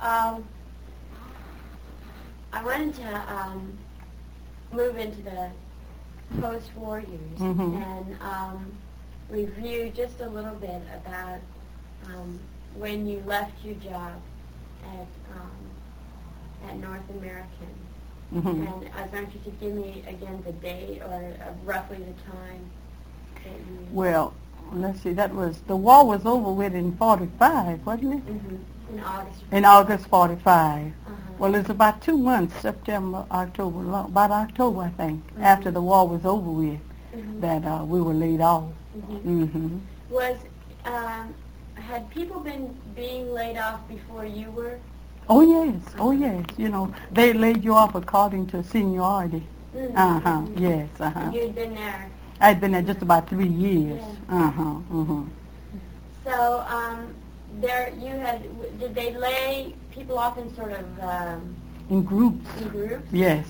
Um, I wanted to move into the post-war years and review just a little bit about when you left your job at North American. And I want you to give me again the date or roughly the time that you... Well, let's see, the war was over with in 45, wasn't it? In August. In August 45. Well, it's about 2 months, September, October, about October, I think, after the war was over with, that we were laid off. Was, had people been being laid off before you were? Oh, yes. Oh, yes. You know, they laid you off according to seniority. Yes. You'd been there. I'd been there just about 3 years. So, there you had, did they lay people off in sort of... in groups. In groups? Yes.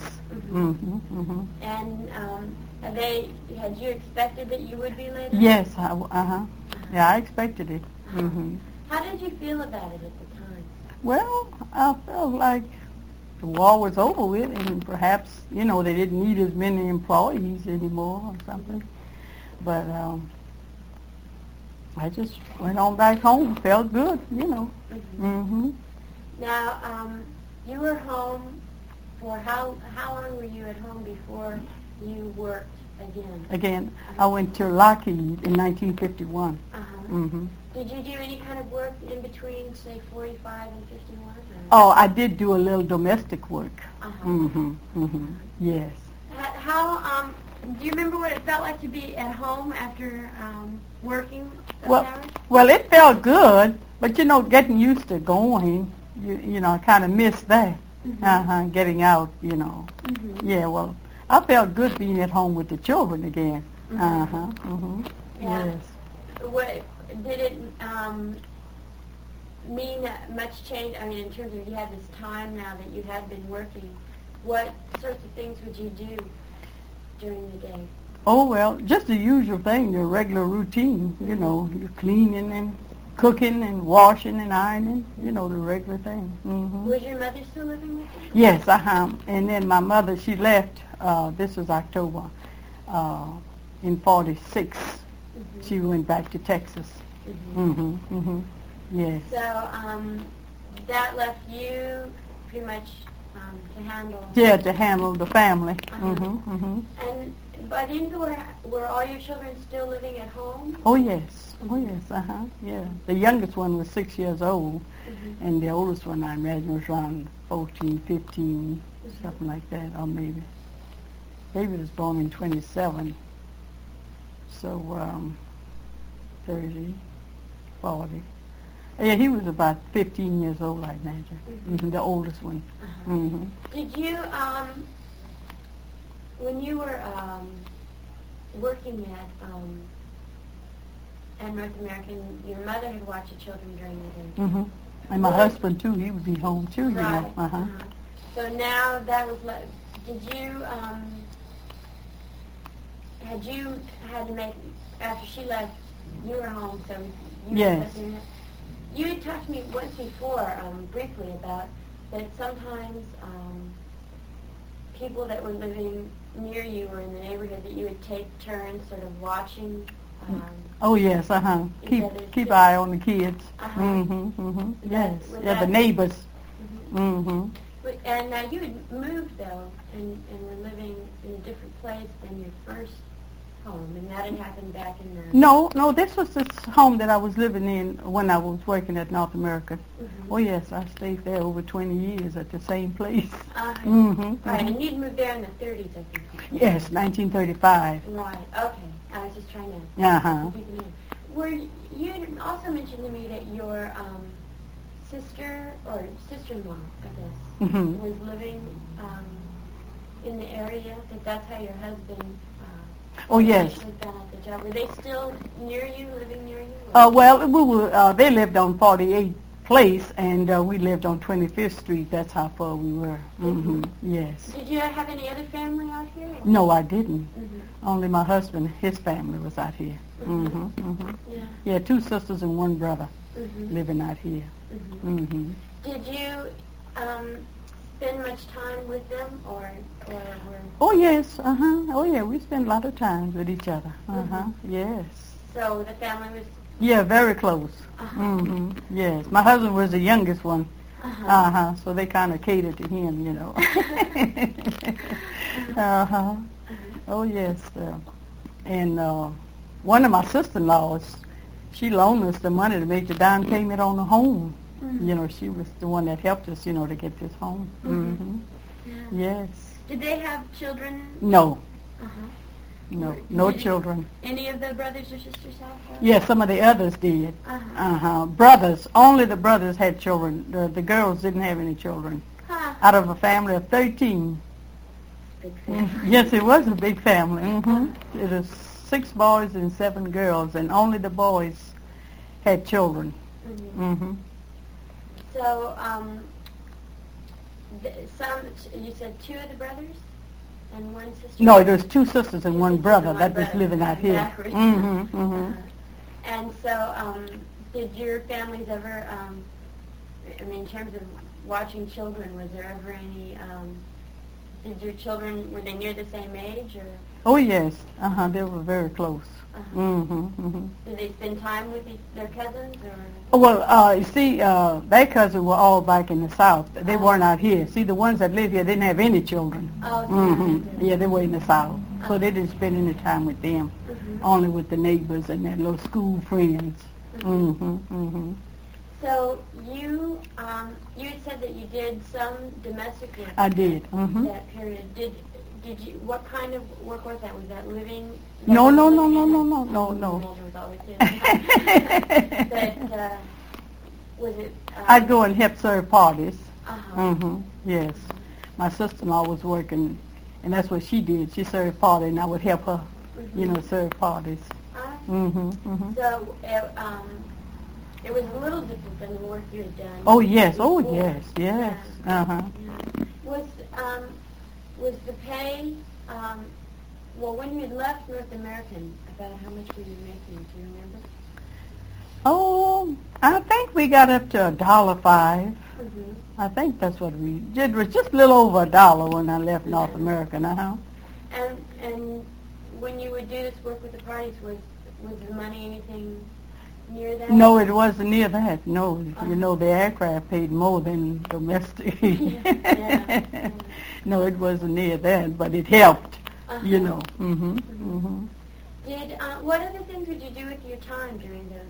And had you expected that you would be laid off? Yes. Yeah, I expected it. How did you feel about it at the time? Well, I felt like the war was over with, and perhaps, you know, they didn't need as many employees anymore or something. But I just went on back home. Felt good, you know. Now, you were home for how long were you at home before you worked again? Again, I went to Lockheed in 1951. Did you do any kind of work in between, say, 45 and 51? Oh, I did do a little domestic work. Yes. How, do you remember what it felt like to be at home after working Well, hours? well, it felt good, but, you know, getting used to going, you know, I kind of missed that. Getting out, you know. Yeah, well, I felt good being at home with the children again. Yes. What did it mean much change? I mean, in terms of you had this time now that you had been working, what sorts of things would you do during the day? Oh, well, just the usual thing, your regular routine, you know, you're cleaning and cooking and washing and ironing, you know, the regular thing. Was your mother still living with you? Yes, and then my mother, she left, this was October, in 46. She went back to Texas. Yes. So that left you pretty much to handle... Yeah, to handle the family. And by then, were all your children still living at home? Oh, yes. Oh, yes, yeah. The youngest one was 6 years old, and the oldest one, I imagine, was around 14, 15, something like that, or maybe. David was born in 27, so 30, 40. Yeah, he was about 15 years old, I imagine, the oldest one. Did you, when you were working at North American, your mother had watched the children during the day? And my husband, too, he would be home, too, you know. So now that was, did you, had you had to make, after she left, you were home, so you Yes. You had talked to me once before, briefly, about that sometimes people that were living near you or in the neighborhood, that you would take turns sort of watching. Oh, yes, Keep eye on the kids. Yes, yeah, the neighbors. And now you had moved, though, and were living in a different place than your first home, and that had happened back in the... No, this was this home that I was living in when I was working at North American. Oh, yes, I stayed there over 20 years at the same place. Right, and you'd moved there in the 30s, I think. Yes, 1935. Right, okay. I was just trying to... You had also mentioned to me that your sister, or sister-in-law, I guess, was living in the area, that's how your husband... Oh, yes. Were they still near you, living near you? Well, we were. They lived on 48th Place, and we lived on 25th Street. That's how far we were. Yes. Did you have any other family out here? No, I didn't. Only my husband, his family was out here. Yeah, 2 sisters and 1 brother living out here. Did you spend much time with them, or Oh yes, Oh yeah, we spend a lot of time with each other. Yes. So the family was. Yeah, very close. Yes, my husband was the youngest one. So they kind of catered to him, you know. Oh yes, and one of my sister-in-laws, she loaned us the money to make the down payment on the home. You know, she was the one that helped us, you know, to get this home. Yes. Did they have children? No. No children. Any of the brothers or sisters have? Yes, some of the others did. Brothers, only the brothers had children. The girls didn't have any children. Out of a family of 13. Big family. Yes, it was a big family. It was 6 boys and 7 girls, and only the boys had children. So, you said 2 of the brothers and 1 sister? No, there was 2 sisters and 1 brother that was living out here. And so, did your families ever, I mean, in terms of watching children, was there ever any, did your children, were they near the same age, or? Oh, yes. They were very close. Did they spend time with their cousins, or? Well, you see, their cousins were all back in the South. They weren't out here. See, the ones that live here didn't have any children. Yeah, they were in the South. So they didn't spend any time with them, only with the neighbors and their little school friends. So you had said that you did some domestic work. I did. That period. Did you? What kind of work was that? Was that living? No. But was it? I'd go and help serve parties. Yes. My sister-in-law was working, and that's what she did. She served parties, and I would help her, you know, serve parties. So it was a little different than the work you had done. Oh yes, before. yes. Was the pay? Well, when you had left North American, about how much were you making? Do you remember? Oh, I think we got up to $1.05. I think that's what we did. It was just a little over $1 when I left North America. And when you would do this work with the parties, was the money anything near that? No, it wasn't near that. No, you know, the aircraft paid more than domestic. No, it wasn't near that, but it helped. You know. Did what other things would you do with your time during those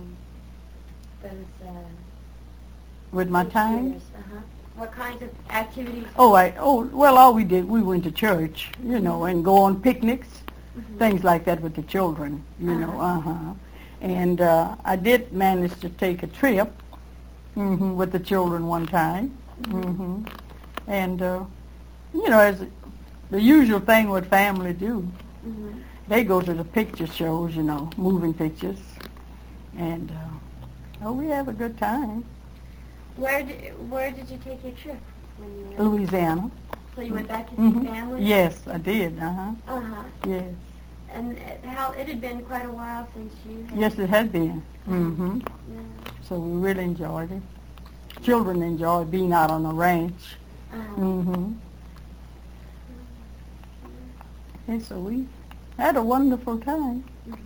with my time? Years? What kinds of activities? Well, all we did, we went to church, you know, and go on picnics, things like that with the children, you know. And I did manage to take a trip with the children one time. And, you know, as the usual thing what family do, they go to the picture shows, you know, moving pictures. And, we have a good time. Where did you take your trip? When you were Louisiana. So you went back to see family? Yes, I did. Yes. And how it had been quite a while since you had... Yes, it had been. So we really enjoyed it. Children enjoyed being out on the ranch. And so we had a wonderful time.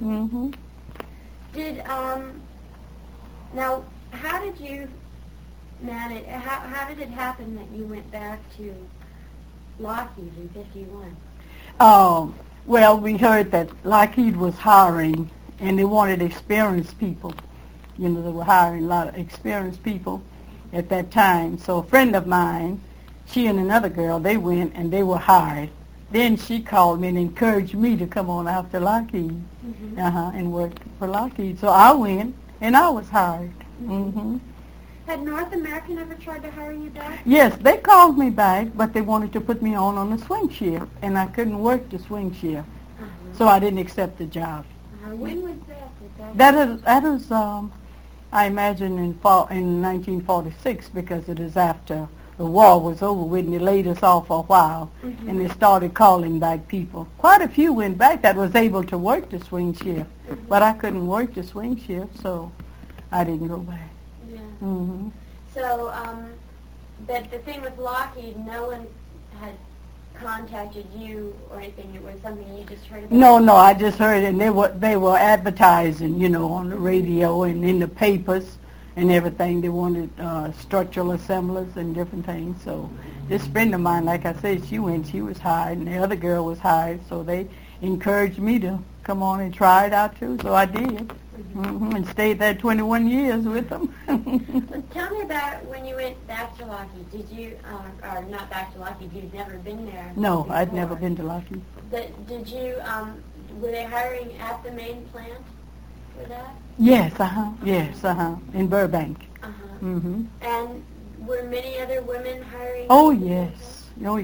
Did now how did you manage? How did it happen that you went back to Lockheed in '51? Well, we heard that Lockheed was hiring, and they wanted experienced people. You know, they were hiring a lot of experienced people at that time. So a friend of mine, she and another girl, they went and they were hired. Then she called me and encouraged me to come on out to Lockheed and work for Lockheed. So I went, and I was hired. Had North American ever tried to hire you back? Yes, they called me back, but they wanted to put me on the swing shift, and I couldn't work the swing shift, so I didn't accept the job. When was that? That is I imagine in 1946, because it is after the war was over with, and they laid us off for a while, and they started calling back people. Quite a few went back that was able to work the swing shift, but I couldn't work the swing shift, so I didn't go back. So So, but the thing with Lockheed, no one had contacted you or anything. It was something you just heard about? No, I just heard it, and they were advertising, on the radio and in the papers and everything. They wanted structural assemblers and different things. So this friend of mine, like I said, she was hired, and the other girl was hired. So they encouraged me to come on and try it out too. So I did, and stayed there 21 years with them. Well, tell me about when you went back to Lockheed. Did you, or not back to Lockheed? You'd never been there. No, before. I'd never been to Lockheed. Did you? Were they hiring at the main plant for that? Yes, in Burbank. And were many other women hiring? Oh yes.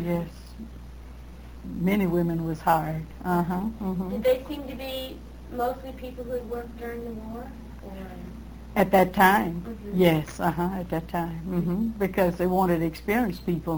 Many women was hired. Did they seem to be mostly people who had worked during the war? Or? At that time, yes, at that time, because they wanted experienced people,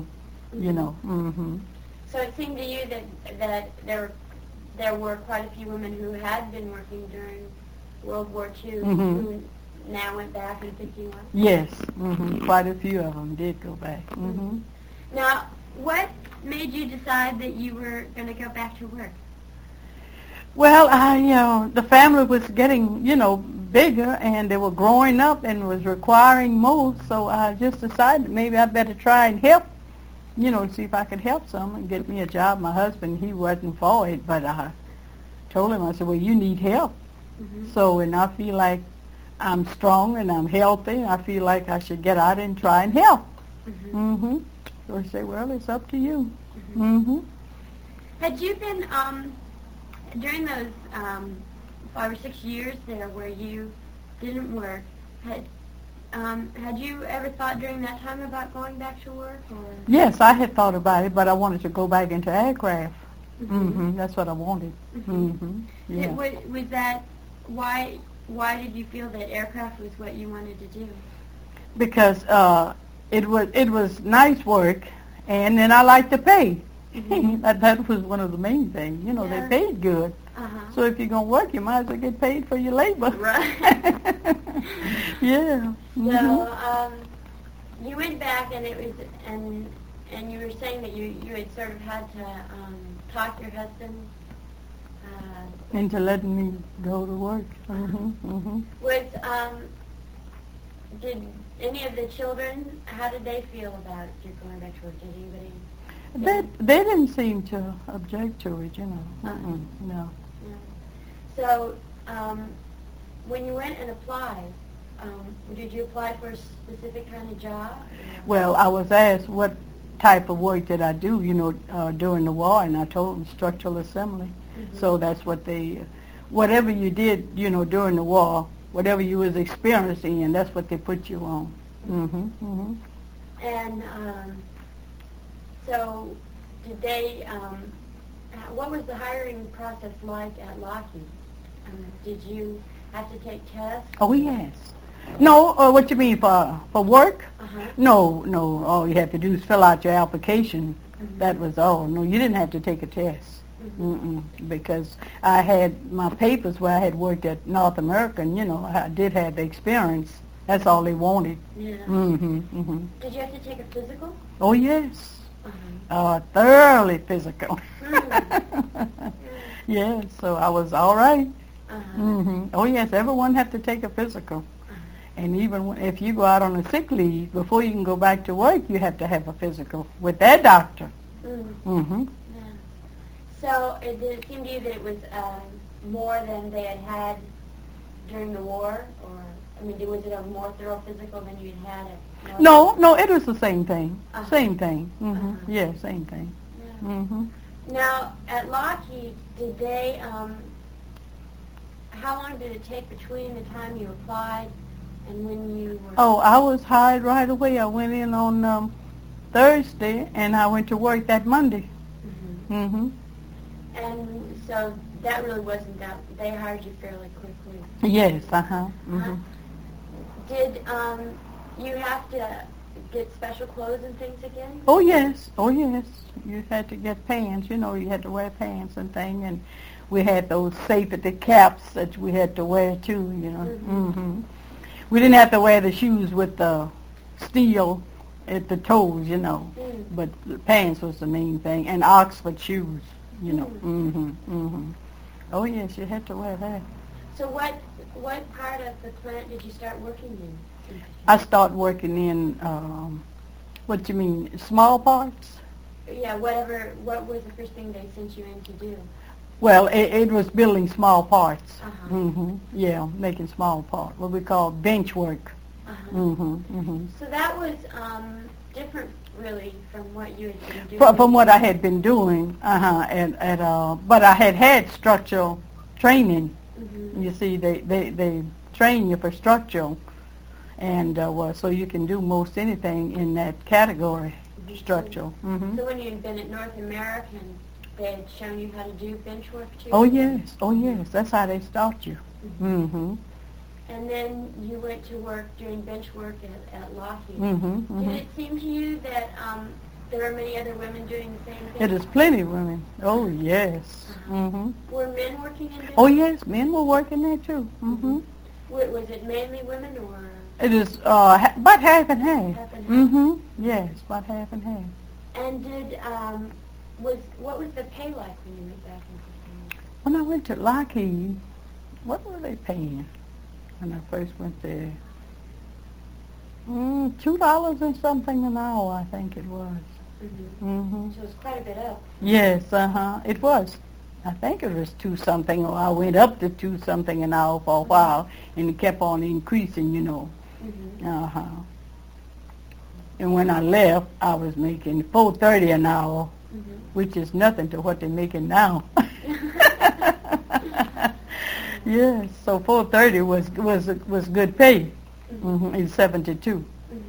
So it seemed to you that there were quite a few women who had been working during World War II who now went back in 51? Yes, quite a few of them did go back. Now, what made you decide that you were going to go back to work? Well, the family was getting, bigger, and they were growing up and was requiring more, so I just decided maybe I better try and help, see if I could help some and get me a job. My husband, he wasn't for it, but I told him, I said, well, you need help. So, and I feel like I'm strong and I'm healthy. I feel like I should get out and try and help. So I say, well, it's up to you. Had you been, during those 5 or 6 years there where you didn't work, had you ever thought during that time about going back to work? Or? Yes, I had thought about it, but I wanted to go back into aircraft. That's what I wanted. Yeah. Was that, why did you feel that aircraft was what you wanted to do? Because it was nice work, and then I liked to pay. That was one of the main things. They paid good. So if you're going to work, you might as well get paid for your labor. Right. Yeah. So you went back, and it was, and you were saying that you had sort of had to talk your husband into letting me go to work. Did any of the children, how did they feel about you going back to work? Did anybody? They didn't seem to object to it, No. So, when you went and applied, did you apply for a specific kind of job? Well, I was asked what type of work did I do, during the war, and I told them structural assembly. So that's what whatever you did, during the war, whatever you was experiencing, and that's what they put you on. And so, did they? What was the hiring process like at Lockheed? Did you have to take tests? Oh yes. No, what you mean for work? No. All you had to do is fill out your application. That was all. No, you didn't have to take a test. Because I had my papers where I had worked at North American. I did have the experience. That's all they wanted. Yeah. Did you have to take a physical? Oh yes. Thoroughly physical. Yes, so I was all right. Oh yes, everyone had to take a physical. And even if you go out on a sick leave, before you can go back to work, you have to have a physical with that doctor. Yeah. So did it seem to you that it was more than they had had during the war? Or, was it a more thorough physical than you had at No, it was the same thing. Same thing. Yeah, same thing. Yeah. Now, at Lockheed, did they, how long did it take between the time you applied and when you were... Oh, I was hired right away. I went in on Thursday, and I went to work that Monday. And so that really wasn't that... They hired you fairly quickly. Yes, Did you have to get special clothes and things again? Oh, yes. You had to get pants. You had to wear pants and things, and we had those safety caps that we had to wear, too, We didn't have to wear the shoes with the steel at the toes, you know. But the pants was the main thing, and Oxford shoes, you know. Oh yes, you had to wear that. So what part of the plant did you start working in? I started working in, what do you mean, small parts? Yeah, whatever. What was the first thing they sent you in to do? Well, it was building small parts. Yeah, making small parts, what we call bench work. So that was different, really, from what you had been doing. From what I had been doing, but I had structural training. You see, they train you for structural, and so you can do most anything in that category, structural. So when you had been at North American, they had shown you how to do bench work too? Oh yes, that's how they start you. And then you went to work doing bench work at Lockheed. Did it seem to you that there were many other women doing the same thing? It is plenty of women. Oh yes. Were men working in bench? Oh yes, men were working there too. Was it mainly women or? It is about half and half. Half and half. Yes, about half and half. And did what was the pay like when you went back into school? When I went to Lockheed, what were they paying when I first went there? $2 and something an hour, I think it was. So it was quite a bit up. Yes, it was. I think it was 2 something, or I went up to 2 something an hour for a while, and it kept on increasing, you know. And when I left, I was making $4.30 an hour, which is nothing to what they're making now. Yes, so $4.30 was good pay in '72.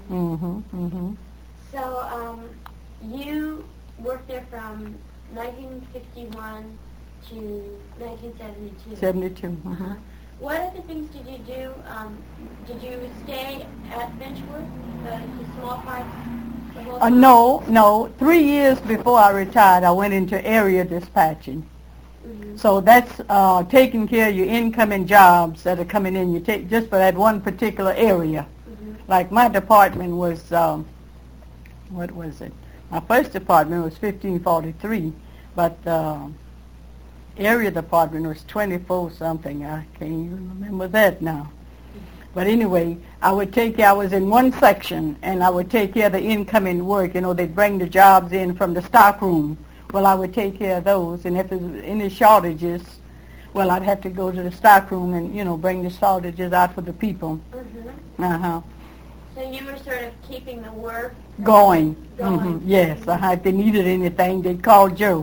So you worked there from 1951 to 1972. 72. What other things did you do? Did you stay at Benchworth, the small parts? The whole time? No. 3 years before I retired, I went into area dispatching. So that's taking care of your incoming jobs that are coming in. You take just for that one particular area. Like my department was, what was it? My first department was 1543, but area department was 24 something. I can't even remember that now. But anyway, I was in one section, and I would take care of the incoming work. You know, they'd bring the jobs in from the stock room. Well, I would take care of those, and if there's any shortages, well, I'd have to go to the stock room and, you know, bring the shortages out for the people. So you were sort of keeping the work going. Yes, if they needed anything, they'd call Joe.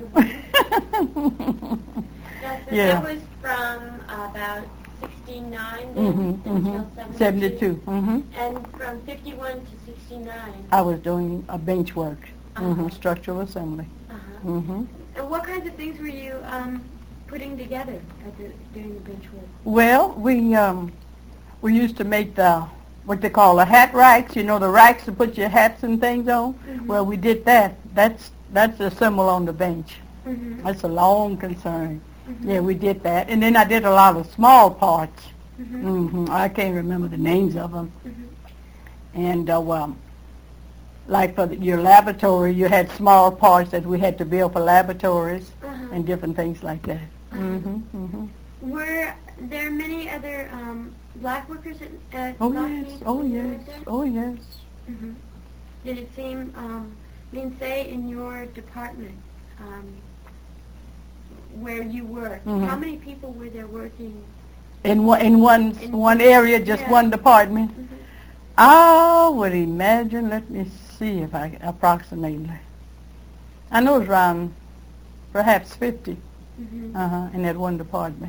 That was from about 69 until 72. And from 51 to 69. I was doing bench work, structural assembly. And what kinds of things were you putting together during the bench work? Well, we used to make what they call the hat racks. You know, the racks to put your hats and things on. Well, we did that. That's the symbol on the bench. That's a long concern. Yeah, we did that. And then I did a lot of small parts. I can't remember the names of them. And like for your laboratory, you had small parts that we had to build for laboratories and different things like that. Were there many other black workers at Lockheed? Oh yes. Did it seem, say in your department, where you worked, how many people were there working? In one area, just one department? I would imagine, let me see if I approximately. I know it's around perhaps 50 in that one department.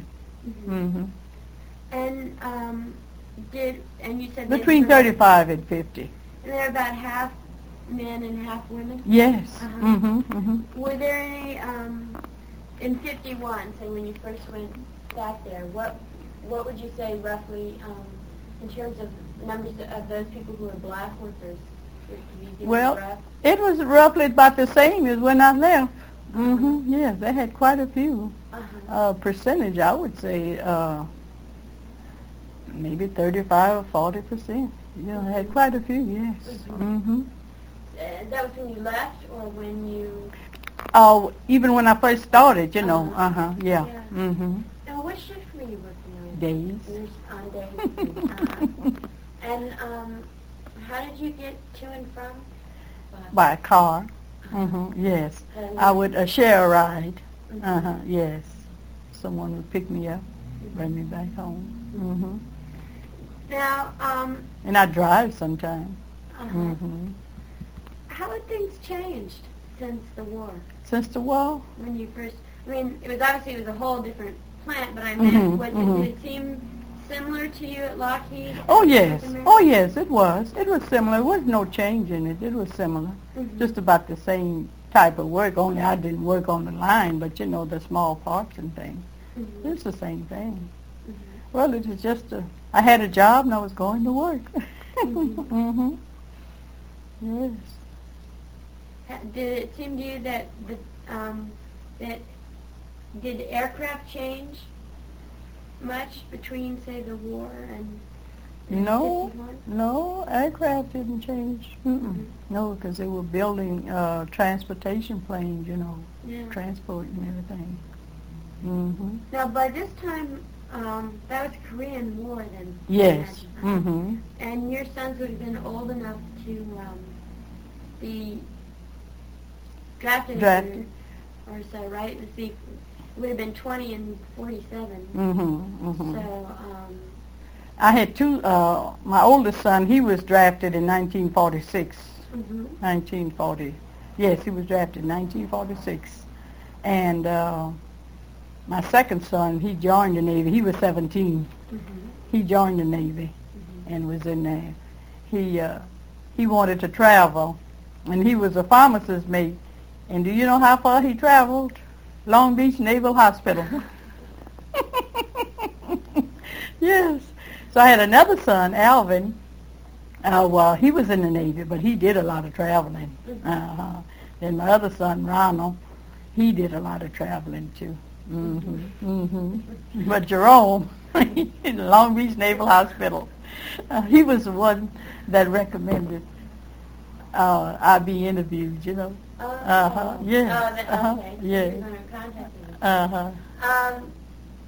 And you said between 35 and 50. And they're about half men and half women? Yes. Were there any in 51, say when you first went back there, what would you say roughly in terms of numbers of those people who were black workers? Well, it was roughly about the same as when I left. Yes, they had quite a few. Percentage, I would say maybe 35 or 40%. Yeah, I had quite a few, yes. Mm-hmm. That was when you left or when you... Oh, even when I first started, you know. Yeah. Mm-hmm. Now, what shift were you working on? Days. On days. And how did you get to and from? By a car. Mm-hmm. Yes. I would share a ride. Yes. Someone would pick me up, bring me back home. Mm-hmm. Now, and I drive sometimes. How had things changed since the war? Since the war? When you first, I mean, it was a whole different plant, but I meant, did it seem similar to you at Lockheed? Oh yes, oh yes, it was. It was similar. There was no change in it. It was similar. Just about the same type of work, only I didn't work on the line, but you know, the small parts and things. It's the same thing. Well, it was just I had a job and I was going to work. Yes. Did it seem to you that did aircraft change much between, say, the war and No, 51? no, aircraft didn't change. No, because they were building transportation planes, you know, transport and everything. Now, by this time, that was Korean War then. Yes. And your sons would have been old enough to be drafted. Or so, right? Let's see. It would have been 20 and 47. So, I had two, my oldest son, he was drafted in 1946. 1940. Yes, he was drafted in 1946. And my second son, he joined the Navy. He was 17. He joined the Navy and was in there. He wanted to travel, and he was a pharmacist mate. And do you know how far he traveled? Long Beach Naval Hospital. Yes. So I had another son, Alvin. Well, he was in the Navy, but he did a lot of traveling. Then my other son, Ronald, he did a lot of traveling too. But Jerome, in Long Beach Naval Hospital, he was the one that recommended I be interviewed, you know. Yes. Okay. Yes. You're going to contact me.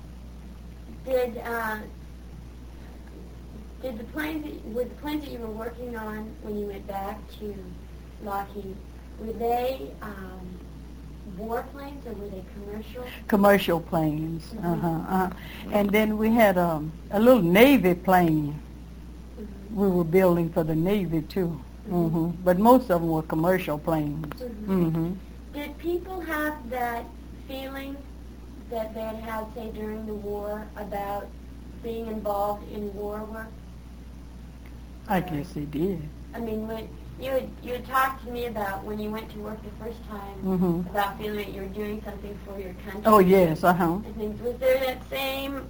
Did the planes that you were working on when you went back to Lockheed, were they war planes or were they commercial? Commercial planes. And then we had a little Navy plane we were building for the Navy too. But most of them were commercial planes. Did people have that feeling that they had, say, during the war about being involved in war work? I guess they did. I mean, when you had talked to me about when you went to work the first time about feeling that you were doing something for your country. Oh yes, And things. Was there that same?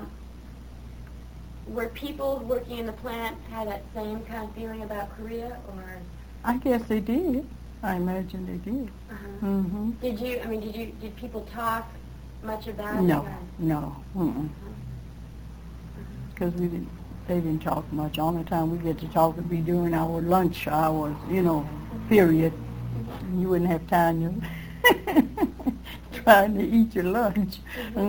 Were people working in the plant had that same kind of feeling about Korea, or? I guess they did. I imagine they did. Did you? I mean, did people talk much about it? No. Because they didn't talk much. All the time we get to talk would be during our lunch hours, you know, period. You wouldn't have time to trying to eat your lunch.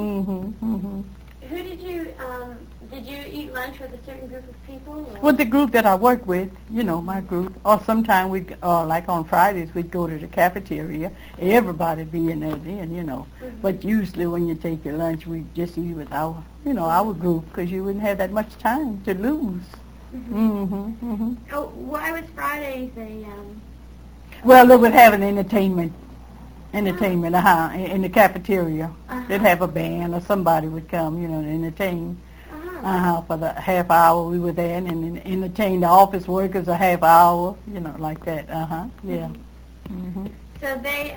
Who did you eat lunch with a certain group of people? Or? With the group that I work with, you know, my group. Or sometimes we, like on Fridays, we'd go to the cafeteria. Everybody be in there then, you know. But usually when you take your lunch, we just eat with our, you know, our group, because you wouldn't have that much time to lose. Oh, why was Fridays a? Well, they would have an entertainment in the cafeteria. They'd have a band or somebody would come, you know, to entertain. For the half hour we were there, and then entertain the office workers a half hour, you know, like that. Yeah. So they,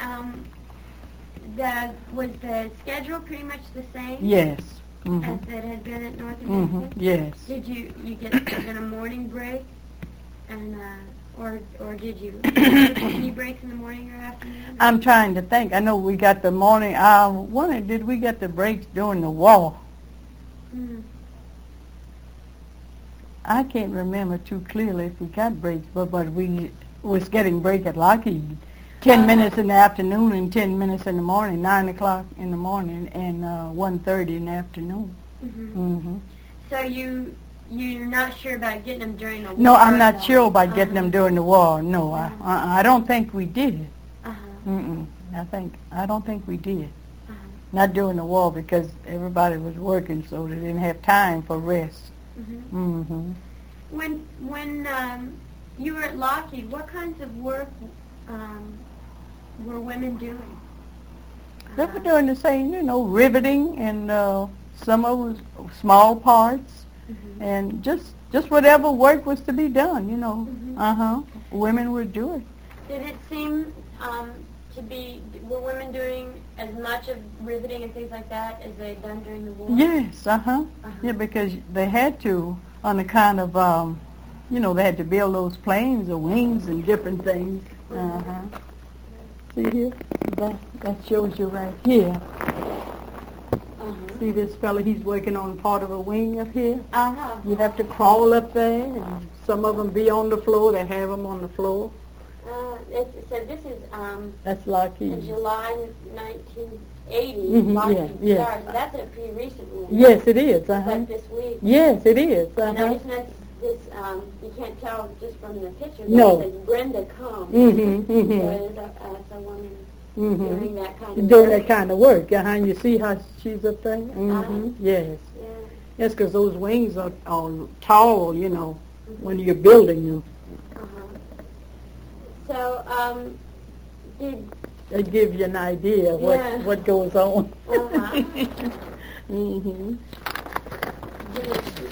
was the schedule pretty much the same? Yes. As it had been at North American? Yes. Did you get a morning break, and or did you any breaks in the morning or afternoon? I'm trying to think. I know we got the morning. I wonder, did we get the breaks during the war? I can't remember too clearly if we got breaks, but we was getting break at Lockheed. 10 minutes in the afternoon and 10 minutes in the morning, 9 o'clock in the morning and 1:30 in the afternoon. So you're not sure about getting them during the war? No, I'm not sure about getting them during the war. No, I don't think we did. I don't think we did. Not during the war because everybody was working, so they didn't have time for rest. When you were at Lockheed, what kinds of work were women doing? They were doing the same, riveting and some of it was small parts and just whatever work was to be done, Women would do it. Did it seem were women doing as much of riveting and things like that as they had done during the war? Yes, Yeah, because they had to on account of, they had to build those planes or wings and different things. See here? That shows you right here. See this fella, he's working on part of a wing up here. You have to crawl up there, and some of them be on the floor. They have them on the floor. So this is that's Lockheed. In July 1980. Lockheed started. So that's a pretty recent one. Yes, it is. Like this week. Yes, it is. And I just noticed this. You can't tell just from the picture. But No. it says Brenda Combs. So it's a woman doing that kind of doing work. that kind of work. You see how she's up there? Yes. Yeah. Yes, because those wings are tall, when you're building them. So, It gives you an idea of what goes on.